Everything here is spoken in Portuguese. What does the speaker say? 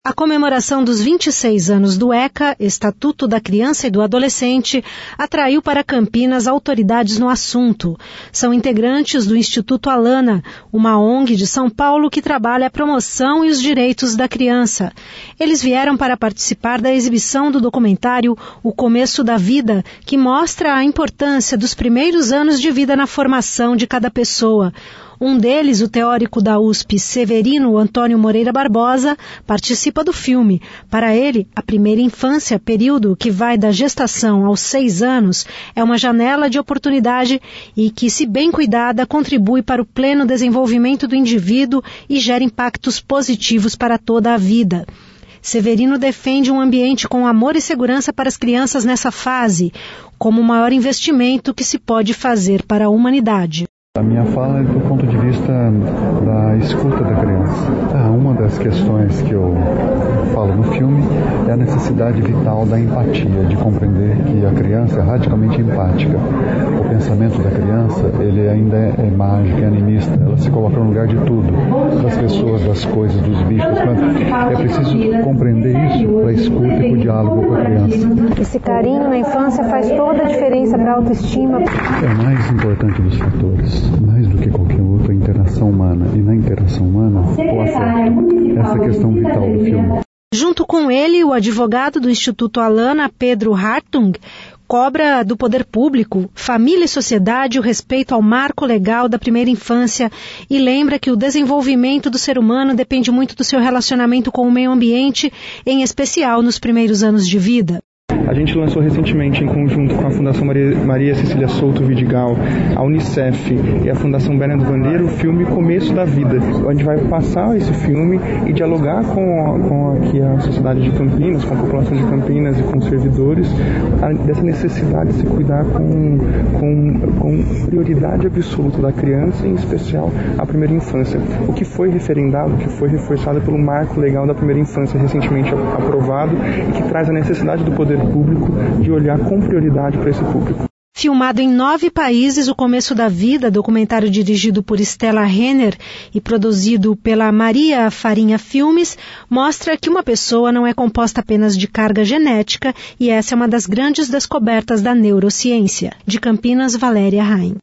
A comemoração dos 26 anos do ECA, Estatuto da Criança e do Adolescente, atraiu para Campinas autoridades no assunto. São integrantes do Instituto Alana, uma ONG de São Paulo que trabalha a promoção e os direitos da criança. Eles vieram para participar da exibição do documentário O Começo da Vida, que mostra a importância dos primeiros anos de vida na formação de cada pessoa. Um deles, o teórico da USP, Severino Antônio Moreira Barbosa, participa do filme. Para ele, a primeira infância, período que vai da gestação aos 6 anos, é uma janela de oportunidade e que, se bem cuidada, contribui para o pleno desenvolvimento do indivíduo e gera impactos positivos para toda a vida. Severino defende um ambiente com amor e segurança para as crianças nessa fase, como o maior investimento que se pode fazer para a humanidade. A minha fala é do ponto de vista da escuta da criança. Uma das questões que eu falo no filme é a necessidade vital da empatia, de compreender que a criança é radicalmente empática. O pensamento da criança, ele ainda é mágico, é animista, ela se coloca no lugar de tudo, das pessoas, das coisas, dos bichos, das plantas. É preciso compreender isso para a escuta e para o diálogo com a criança. Esse carinho na infância faz toda a diferença para a autoestima. É o mais importante dos fatores. Mais do que qualquer outra interação humana. E na interação humana, o afeto. Essa é a questão vital do filme. Junto com ele, o advogado do Instituto Alana, Pedro Hartung, cobra do poder público, família e sociedade o respeito ao marco legal da primeira infância e lembra que o desenvolvimento do ser humano depende muito do seu relacionamento com o meio ambiente, em especial nos primeiros anos de vida. A gente lançou recentemente, em conjunto com a Fundação Maria Cecília Souto Vidigal, a Unicef e a Fundação Bernardo Bandeira, o filme Começo da Vida. A gente vai passar esse filme e dialogar com aqui a sociedade de Campinas, com a população de Campinas e com os servidores, dessa necessidade de se cuidar com prioridade absoluta da criança, em especial a primeira infância. O que foi referendado, o que foi reforçado pelo marco legal da primeira infância recentemente aprovado e que traz a necessidade do poder público de olhar com prioridade para esse público. Filmado em 9 países, O Começo da Vida, documentário dirigido por Stella Renner e produzido pela Maria Farinha Filmes, mostra que uma pessoa não é composta apenas de carga genética e essa é uma das grandes descobertas da neurociência. De Campinas, Valéria Raim.